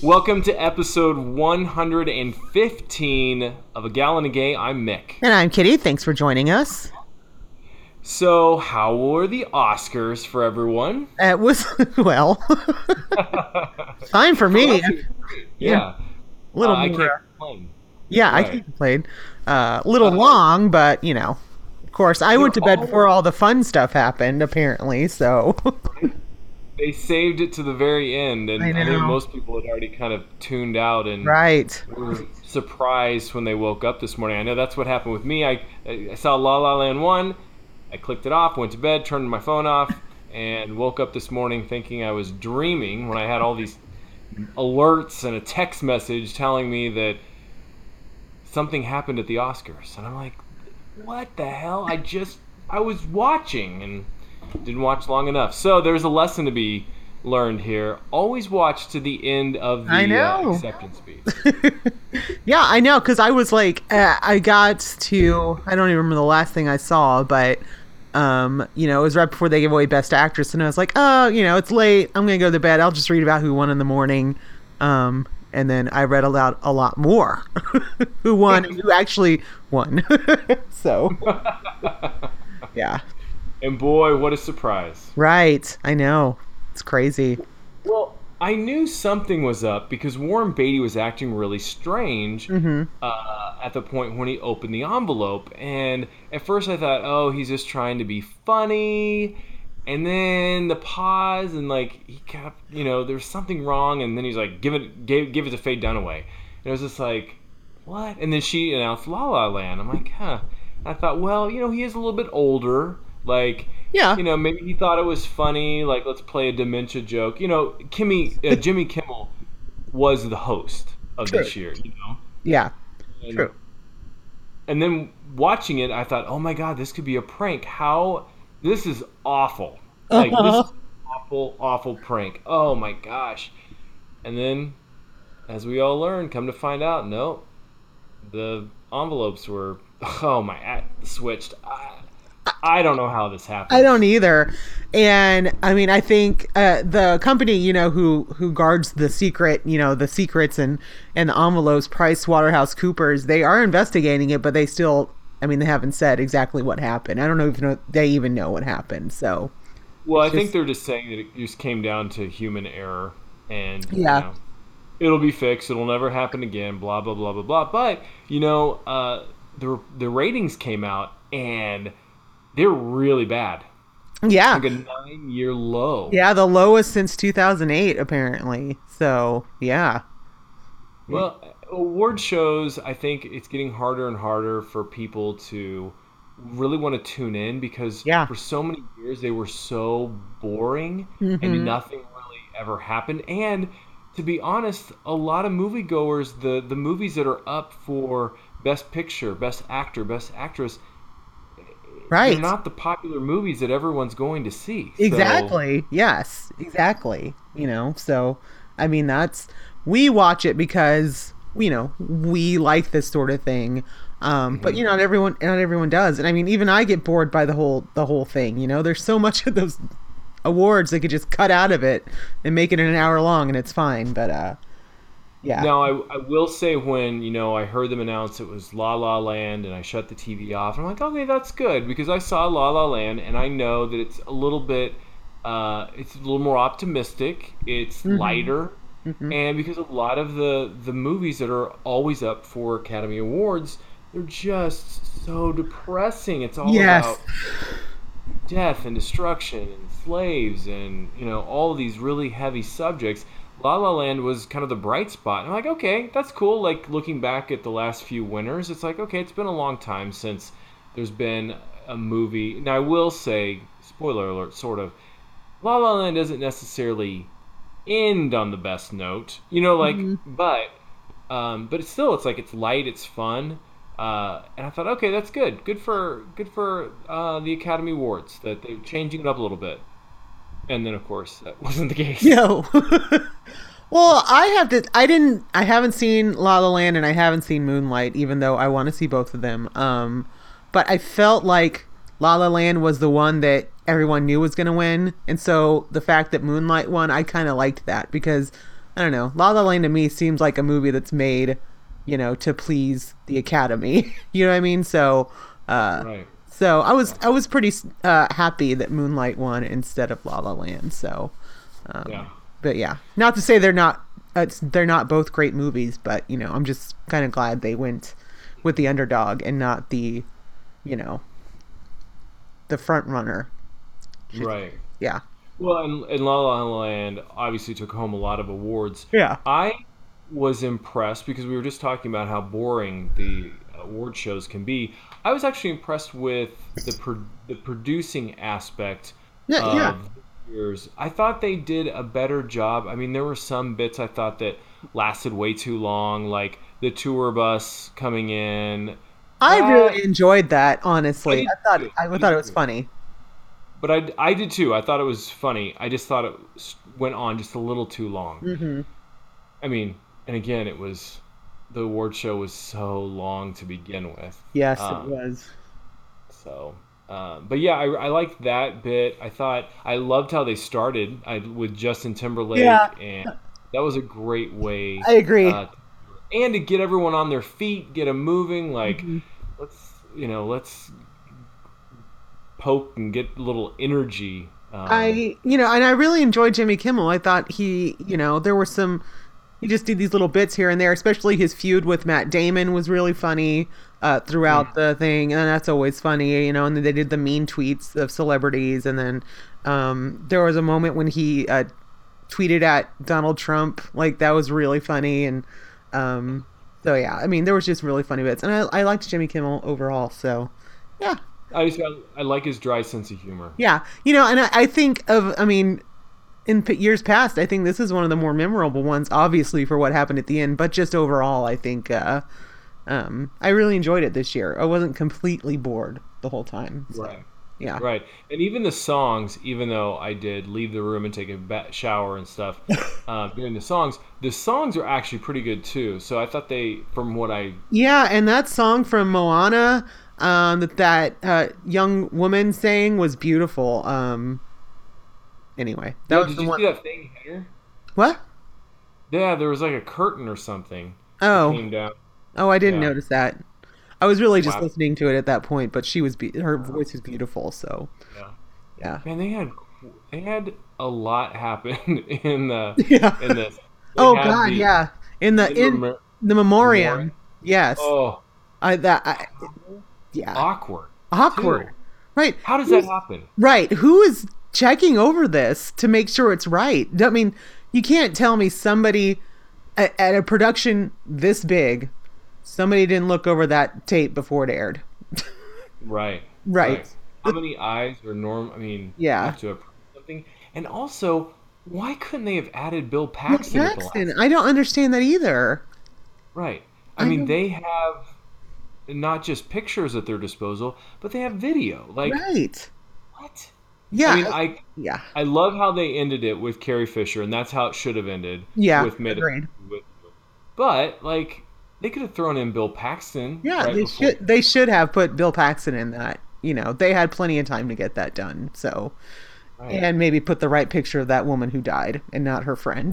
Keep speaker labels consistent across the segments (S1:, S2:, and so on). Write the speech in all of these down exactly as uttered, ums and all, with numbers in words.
S1: Welcome to episode one hundred fifteen of A Gallon of Gay. I'm Mick.
S2: And I'm Kitty. Thanks for joining us.
S1: So, how were the Oscars for everyone?
S2: It was, well, fine for me.
S1: Well, yeah.
S2: A little
S1: uh, I
S2: more.
S1: can't complain.
S2: Yeah,
S1: Right.
S2: I can't complain. Uh, a little
S1: Uh,
S2: long, but, you know. Of course, I went to bed
S1: all-
S2: before all the fun stuff happened, apparently, so.
S1: They saved it to the very end, and
S2: I
S1: I, think
S2: know.
S1: most people had already kind of tuned out and
S2: Right.
S1: were surprised when they woke up this morning. I know that's what happened with me. I, I saw La La Land one, I clicked it off, went to bed, turned my phone off, and woke up this morning thinking I was dreaming when I had all these alerts and a text message telling me that something happened at the Oscars. And I'm like, what the hell? I just, I was watching and didn't watch long enough. So there's a lesson to be learned here. Always watch to the end of the
S2: I know.
S1: Uh, acceptance speech.
S2: Yeah, I know, because I was like, uh, I got to, I don't even remember the last thing I saw, but, um, you know, it was right before they gave away Best Actress, and I was like, oh, you know, it's late, I'm going to go to bed, I'll just read about who won in the morning, um, and then I read aloud a lot more who won and who actually won. So, yeah.
S1: And boy, what a surprise.
S2: Right, I know. It's crazy.
S1: Well, I knew something was up because Warren Beatty was acting really strange
S2: Mm-hmm.
S1: uh, at the point when he opened the envelope. And at first I thought, oh, he's just trying to be funny. And then the pause and like he kept, you know, there's something wrong. And then he's like, give it, give, give it to Faye Dunaway. And it was just like, what? And then she announced La La Land. I'm like, huh. I thought, well, you know, he is a little bit older. Like,
S2: Yeah.
S1: you know, maybe he thought it was funny. Like, let's play a dementia joke. You know, Kimmy, uh, Jimmy Kimmel was the host of
S2: True.
S1: this year. You know,
S2: Yeah,
S1: and,
S2: true.
S1: And then watching it, I thought, oh my god, this could be a prank. How this is awful. Like
S2: Uh-huh.
S1: this is an awful, awful prank. Oh my gosh. And then, as we all learned, come to find out, no, the envelopes were. Oh my, I switched. I, I don't know how this happened.
S2: I don't either. And I mean, I think uh, the company, you know, who who guards the secret, you know, the secrets and and the envelopes, Price Waterhouse Coopers, they are investigating it, but they still, I mean, they haven't said exactly what happened. I don't know if know, they even know what happened. So,
S1: Well, I
S2: It's
S1: think
S2: just-
S1: they're just saying that it just came down to human error, and
S2: Yeah.
S1: you know, it'll be fixed. It'll never happen again. Blah blah blah blah blah. But you know, uh, the the ratings came out, and they're really bad.
S2: yeah,
S1: Like a nine year low.
S2: yeah, the lowest since two thousand eight, apparently. So, yeah,
S1: Well, award shows, I think it's getting harder and harder for people to really want to tune in because
S2: Yeah.
S1: for so many years they were so boring
S2: Mhm.
S1: and nothing really ever happened. And to be honest, a lot of moviegoers, the the movies that are up for Best Picture, Best Actor, Best Actress,
S2: right.
S1: they're not the popular movies that everyone's going to see. So-
S2: Exactly. Yes, exactly. You know, so I mean, that's, we watch it because, you know, we like this sort of thing. Um, but you know, not everyone, not everyone does. And I mean, even I get bored by the whole, the whole thing, you know, there's so much of those awards they could just cut out of it and make it an hour long and it's fine. But, uh, yeah.
S1: Now, I, I will say when, you know, I heard them announce it was La La Land and I shut the T V off, I'm like, okay, that's good because I saw La La Land and I know that it's a little bit, uh, it's a little more optimistic, it's lighter, and because a lot of the, the movies that are always up for Academy Awards, they're just so depressing. It's all
S2: Yes.
S1: about death and destruction and slaves and, you know, all these really heavy subjects. La La Land was kind of the bright spot. And I'm like, okay, that's cool. Like, looking back at the last few winners, it's like, okay, it's been a long time since there's been a movie. Now, I will say, spoiler alert, sort of, La La Land doesn't necessarily end on the best note. You know, like, but, um, but it's still, it's like, it's light, it's fun. Uh, and I thought, okay, that's good. Good for, good for uh, the Academy Awards, that they're changing it up a little bit. And then, of course, that wasn't the case.
S2: No. Well, I have to. I didn't. I haven't seen La La Land and I haven't seen Moonlight, even though I want to see both of them. Um, but I felt like La La Land was the one that everyone knew was going to win, and so the fact that Moonlight won, I kind of liked that because I don't know. La La Land to me seems like a movie that's made, you know, to please the Academy. You know what I mean? So, uh,
S1: Right.
S2: so I was
S1: Yeah.
S2: I was pretty uh, happy that Moonlight won instead of La La Land. So,
S1: Yeah.
S2: um, but yeah, not to say they're not uh, it's, they're not both great movies, but you know, I'm just kind of glad they went with the underdog and not the, you know, the front runner.
S1: Right.
S2: Yeah.
S1: Well, and, and La La Land obviously took home a lot of awards.
S2: Yeah.
S1: I was impressed because we were just talking about how boring the award shows can be. I was actually impressed with the pro- the producing aspect
S2: Yeah. Yeah.
S1: of this year's. I thought they did a better job. I mean, there were some bits I thought that lasted way too long, like the tour bus coming in.
S2: I
S1: That
S2: really enjoyed that.
S1: I
S2: Honestly,
S1: did
S2: I thought
S1: too.
S2: I
S1: I
S2: thought
S1: did
S2: it was
S1: too.
S2: funny.
S1: But I, I did too. I thought it was funny. I just thought it s- went on just a little too long.
S2: Hmm.
S1: I mean, and again, it was the award show was so long to begin with.
S2: Yes, it
S1: Um,
S2: was.
S1: so, uh, but yeah, I, I liked that bit. I thought I loved how they started I, with Justin
S2: Yeah,
S1: Timberlake, and that was a great way,
S2: I agree.
S1: uh, and to get everyone on their feet, get them moving. Like,
S2: Hmm.
S1: let's you know, let's poke and get a little energy. Um,
S2: I, you know, and I really enjoyed Jimmy Kimmel. I thought he, you know, there were some, he just did these little bits here and there, especially his feud with Matt Damon was really funny uh, throughout the thing. And that's always funny, you know, and then they did the mean tweets of celebrities. And then um, there was a moment when he uh, tweeted at Donald Trump. Like, that was really funny. And um, so, yeah, I mean, there was just really funny bits. And I, I liked Jimmy Kimmel overall. So, yeah.
S1: I just I, I like his dry sense of humor.
S2: Yeah, you know, and I, I think of, I mean, in p- years past, I think this is one of the more memorable ones, obviously for what happened at the end, but just overall, I think uh, um, I really enjoyed it this year. I wasn't completely bored the whole time. So,
S1: Right.
S2: yeah.
S1: Right. And even the songs, even though I did leave the room and take a ba- shower and stuff uh, during the songs, the songs are actually pretty good too. So I thought they, from what I,
S2: Yeah, and that song from Moana um, that that uh, young woman sang was beautiful. Um, anyway, that
S1: yeah,
S2: was
S1: did
S2: the
S1: you
S2: one.
S1: see that thing here?
S2: What?
S1: Yeah, there was like a curtain or something that
S2: Oh,
S1: came down.
S2: oh, I didn't
S1: Yeah.
S2: notice that. I was really just
S1: Wow.
S2: listening to it at that point, but she was be- her voice was beautiful. So
S1: Yeah.
S2: yeah,
S1: Man, they had they had a lot happen in the
S2: yeah.
S1: in this. They
S2: Oh
S1: had
S2: God,
S1: the
S2: yeah. In the
S1: in
S2: in
S1: memor-
S2: the
S1: memoriam.
S2: memoriam. Yes.
S1: Oh,
S2: I that I, yeah.
S1: awkward
S2: Awkward.
S1: too.
S2: Right.
S1: How does that
S2: Who's,
S1: happen?
S2: right. Who is checking over this to make sure it's right? I mean, you can't tell me somebody at, at a production this big, somebody didn't look over that tape before it aired.
S1: Right.
S2: Right.
S1: Right. How many eyes are norm? I mean, you
S2: Yeah.
S1: have to approve something. And also, why couldn't they have added Bill
S2: Bill
S1: Paxton at the
S2: Paxton.
S1: last?
S2: I don't understand that either.
S1: Right. I
S2: I
S1: mean,
S2: don't.
S1: they have not just pictures at their disposal, but they have video. Like,
S2: Right.
S1: what? I
S2: Yeah.
S1: mean, I
S2: Yeah.
S1: I love how they ended it with Carrie Fisher, and that's how it should have ended
S2: Yeah.
S1: with Mid.
S2: Agreed.
S1: With, but like, they could have thrown in Bill Paxton
S2: Yeah,
S1: right
S2: they
S1: before.
S2: should they should have put Bill Paxton in that. You know, they had plenty of time to get that done. So,
S1: Right.
S2: and maybe put the right picture of that woman who died and not her friend.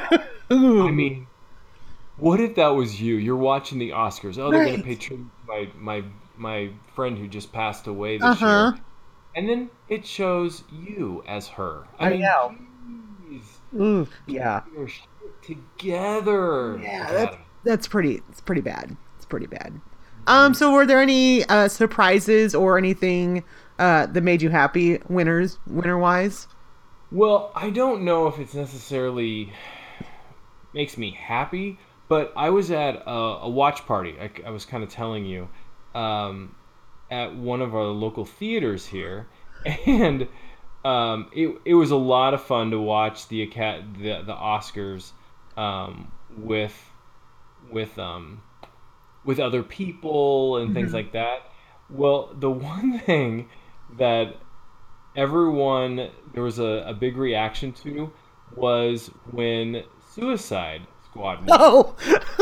S1: I
S2: Ooh.
S1: mean, what if that was you? You're watching the Oscars. Oh, they're gonna
S2: Right.
S1: pay tribute to my my my friend who just passed away this
S2: Uh-huh.
S1: year, and then it shows you as her. I
S2: I
S1: mean,
S2: know.
S1: jeez,
S2: Ooh,
S1: get
S2: yeah.
S1: your shit together,
S2: Yeah, that's
S1: Academy.
S2: that's pretty it's pretty bad. It's pretty bad. Um, so were there any uh surprises or anything uh that made you happy winners winner wise?
S1: Well, I don't know if it's necessarily makes me happy, but I was at a, a watch party. I, I was kind of telling you, um, at one of our local theaters here, and um, it it was a lot of fun to watch the Aca- the, the Oscars um, with with um, with other people and things
S2: Hmm.
S1: like that. Well, the one thing that everyone there was a, a big reaction to was when Suicide Squad won.
S2: Oh.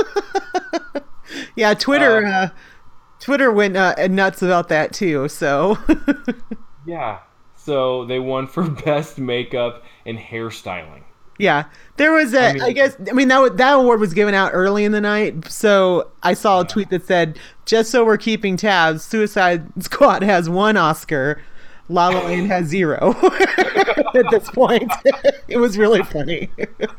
S2: Yeah,
S1: Uh,
S2: Twitter uh Twitter went uh, nuts about that too. So,
S1: yeah. So they won for best makeup and hairstyling.
S2: Yeah, there was a.
S1: I
S2: I,
S1: mean-
S2: guess. I mean that wa- that award was given out early in the night, so I saw a
S1: Yeah.
S2: tweet that said, "Just so we're keeping tabs, Suicide Squad has one Oscar, La La Land has zero." At this point, it was really funny.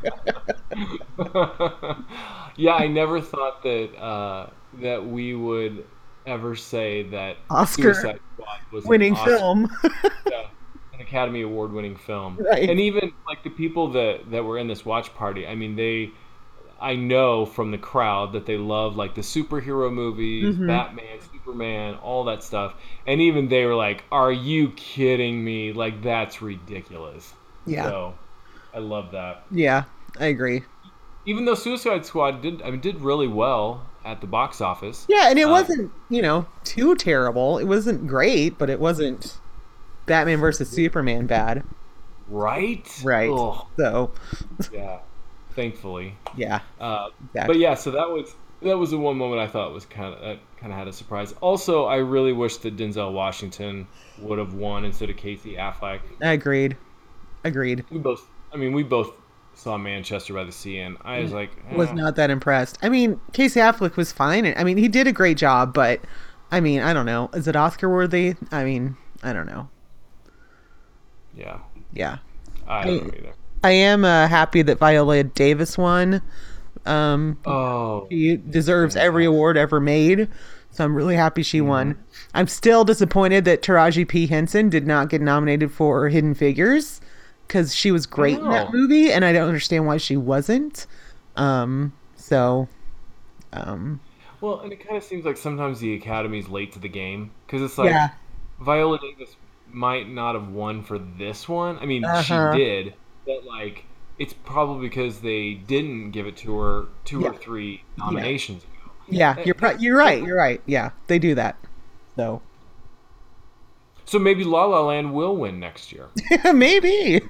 S1: Yeah, I never thought that uh, that we would ever say that
S2: Oscar
S1: Suicide Squad was an
S2: Winning
S1: Oscar,
S2: film,
S1: yeah, an Academy Award winning film.
S2: Right.
S1: And even like the people that that were in this watch party, I mean, they I know from the crowd that they love like the superhero movies,
S2: Mhm.
S1: Batman, Superman, all that stuff. And even they were like, "Are you kidding me? Like that's ridiculous."
S2: Yeah.
S1: So, I love that.
S2: yeah, I agree.
S1: Even though Suicide Squad did, I mean, did really well at the box office.
S2: Yeah, and it
S1: Uh,
S2: wasn't, you know, too terrible. It wasn't great, but it wasn't Batman versus Superman bad,
S1: Right?
S2: right?
S1: Ugh,
S2: So,
S1: yeah. Thankfully.
S2: yeah,
S1: Uh,
S2: exactly.
S1: but yeah, so that was that was the one moment I thought was kind of that kind of had a surprise. Also, I really wish that Denzel Washington would have won instead of Casey Affleck.
S2: Agreed. Agreed.
S1: We both, I mean, we both saw Manchester by the Sea, and I was like, eh.
S2: Was not that impressed. I mean, Casey Affleck was fine. I mean, he did a great job, but I mean, I don't know. Is it Oscar worthy? I mean, I don't know.
S1: Yeah,
S2: Yeah.
S1: I don't know either.
S2: I am uh, happy that Viola Davis won. Um,
S1: Oh,
S2: she deserves every award ever made, so I'm really happy she won. I'm still disappointed that Taraji P. Henson did not get nominated for Hidden Figures because she was great in that
S1: know.
S2: movie, and I don't understand why she wasn't. Um, so, um,
S1: well, and it kind of seems like sometimes the Academy's late to the game because it's like
S2: yeah,
S1: Viola Davis might not have won for this one. I mean,
S2: Uh-huh.
S1: she did, but like it's probably because they didn't give it to her two
S2: Yeah.
S1: or three nominations ago.
S2: yeah, you're pro- you're right, you're right. Yeah, they do that. So
S1: So maybe La La Land will win next year.
S2: maybe.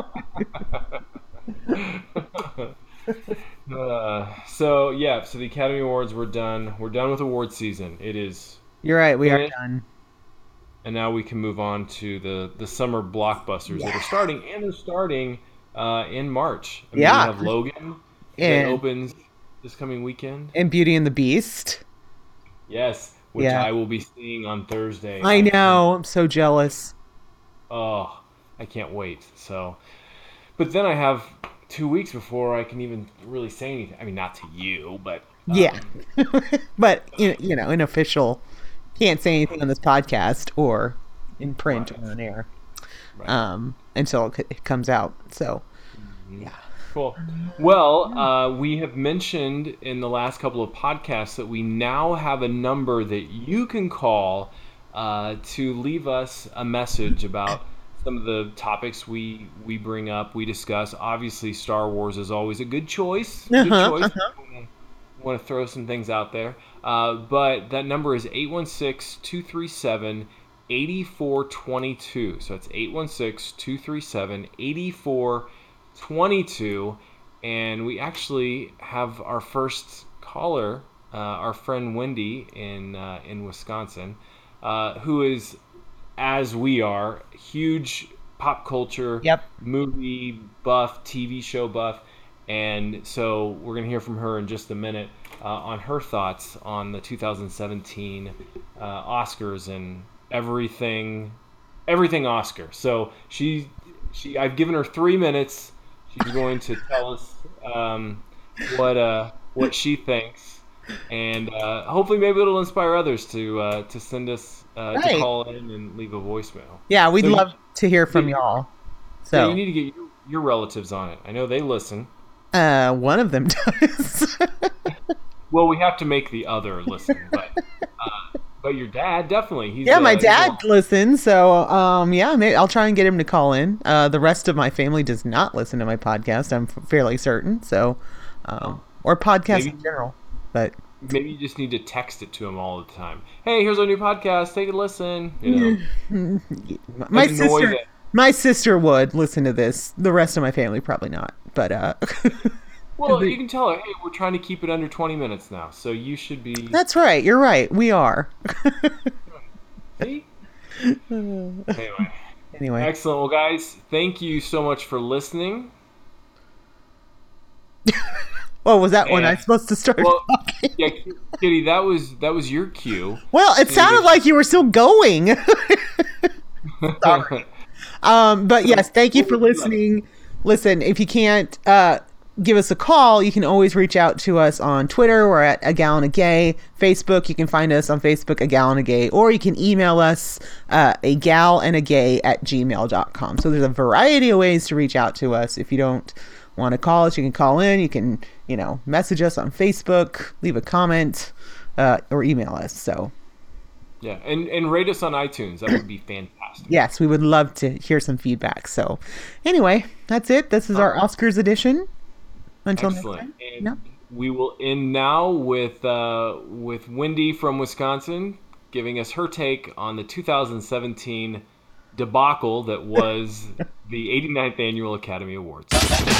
S1: uh, so yeah, so the Academy Awards were done. We're done with award season. It is,
S2: You're right. We are
S1: Finish.
S2: done.
S1: and now we can move on to the the summer blockbusters that are starting, and they're starting uh, in March. I mean,
S2: Yeah.
S1: we have Logan that
S2: And-
S1: opens this coming weekend.
S2: And Beauty and the Beast.
S1: Yes, which
S2: Yeah.
S1: I will be seeing on Thursday.
S2: I know. I'm so jealous.
S1: Oh, I can't wait. So, but then I have two weeks before I can even really say anything. I mean, not to you, but um,
S2: Yeah. But you you know, in official, can't say anything on this podcast or in print
S1: Right.
S2: or on air
S1: right.
S2: um, until it, c- it comes out. So
S1: Cool. Well, uh, we have mentioned in the last couple of podcasts that we now have a number that you can call uh, to leave us a message about some of the topics we we bring up, we discuss. Obviously, Star Wars is always a good choice. Good
S2: Uh-huh,
S1: choice.
S2: uh-huh.
S1: Want to throw some things out there. Uh, but that number is eight one six, two three seven, eight four two two. So it's eight one six, two three seven, eight four two two. And we actually have our first caller, uh, our friend Wendy in uh, in Wisconsin, uh, who is, as we are, huge pop culture,
S2: Yep.
S1: movie buff, T V show buff. And so we're going to hear from her in just a minute uh, on her thoughts on the two thousand seventeen uh, Oscars and everything, everything Oscar. So she, she, I've given her three minutes. She's going to tell us um, what uh, what she thinks, and uh, hopefully maybe it'll inspire others to uh, to send us uh, to
S2: Right.
S1: call in and leave a voicemail.
S2: yeah, we'd
S1: So you-
S2: love to hear from y'all.
S1: So
S2: So
S1: you need to get your, your relatives on it. I know they listen.
S2: uh, one of them does.
S1: Well, we have to make the other listen, but uh, but your dad definitely. He's,
S2: Yeah, my
S1: uh, he's
S2: dad
S1: on-
S2: listens, so um, yeah, maybe I'll try and get him to call in. Uh, the rest of my family does not listen to my podcast. I'm f- fairly certain. So, um, or podcasts
S1: Maybe-
S2: in general. But
S1: Maybe you just need to text it to him all the time. Hey, here's our new podcast. Take a listen. You know,
S2: my
S1: annoy
S2: sister,
S1: the-
S2: my sister would listen to this. The rest of my family probably not. But uh,
S1: well, you can tell her, hey, we're trying to keep it under twenty minutes now, so you should be.
S2: that's right. You're right. We are.
S1: See? Anyway,
S2: Anyway,
S1: excellent. Well, guys, thank you so much for listening.
S2: Oh, was that when I
S1: And
S2: was supposed to start
S1: well,
S2: talking?
S1: yeah, Kitty, that was that was your cue.
S2: Well, it sounded like you were still going. Sorry. Um, but yes, thank you for listening. Listen, if you can't uh, give us a call, you can always reach out to us on Twitter. We're at A Gallon a Gay. Facebook, you can find us on Facebook, A Gallon a Gay. Or you can email us, uh, a gal and a gay at gmail dot com. So there's a variety of ways to reach out to us. If you don't want to call us, you can call in. You can, you know, message us on Facebook, leave a comment, uh, or email us. So...
S1: Yeah, and, and rate us on iTunes. That would be fantastic.
S2: Yes, we would love to hear some feedback. So anyway, that's it. This is our Oscars edition. Until
S1: Excellent.
S2: next time.
S1: And
S2: No.
S1: we will end now with uh, with Wendy from Wisconsin giving us her take on the two thousand seventeen debacle that was the eighty-ninth Annual Academy Awards.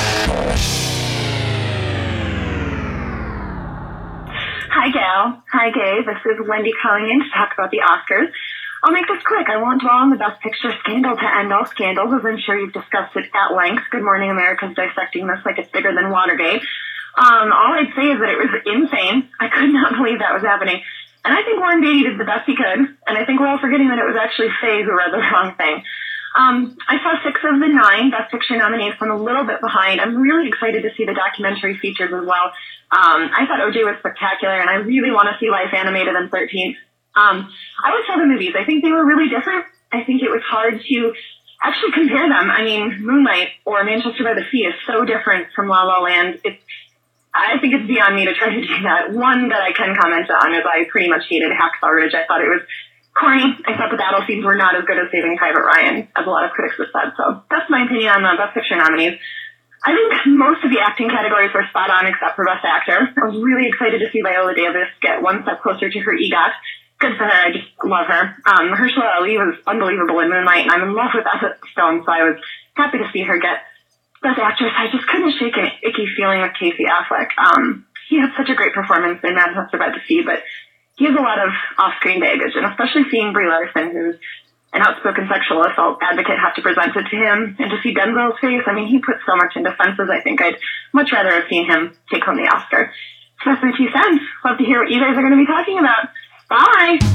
S3: Hi, Gal. Hi, Gay. This is Wendy calling in to talk about the Oscars. I'll make this quick. I won't dwell on the Best Picture scandal to end all scandals, as I'm sure you've discussed it at length. Good Morning America's dissecting this like it's bigger than Watergate. Um, all I'd say is that it was insane. I could not believe that was happening. And I think Warren Beatty did the best he could. And I think we're all forgetting that it was actually Faye who read the wrong thing. Um, I saw six of the nine Best Picture nominees, so I'm a little bit behind. I'm really excited to see the documentary features as well. Um, I thought O J was spectacular, and I really want to see Life Animated on thirteenth. Um, I would tell the movies. I think they were really different. I think it was hard to actually compare them. I mean, Moonlight or Manchester by the Sea is so different from La La Land. It's, I think it's beyond me to try to do that. One that I can comment on is I pretty much hated Hacksaw Ridge. I thought it was corny. I thought the battle scenes were not as good as Saving Private Ryan, as a lot of critics have said. So that's my opinion on the Best Picture nominees. I think most of the acting categories were spot on except for Best Actor. I was really excited to see Viola Davis get one step closer to her EGOT. Good for her. I just love her. Um, Mahershala Ali was unbelievable in Moonlight, and I'm in love with Emma Stone, so I was happy to see her get Best Actress. I just couldn't shake an icky feeling with Casey Affleck. Um, he had such a great performance in Manchester by the Sea, but he has a lot of off-screen baggage, and especially seeing Brie Larson, who's an outspoken sexual assault advocate, have to present it to him, and to see Denzel's face, I mean, he put so much into Fences. I think I'd much rather have seen him take home the Oscar. So that's my two cents. Love to hear what you guys are going to be talking about. Bye!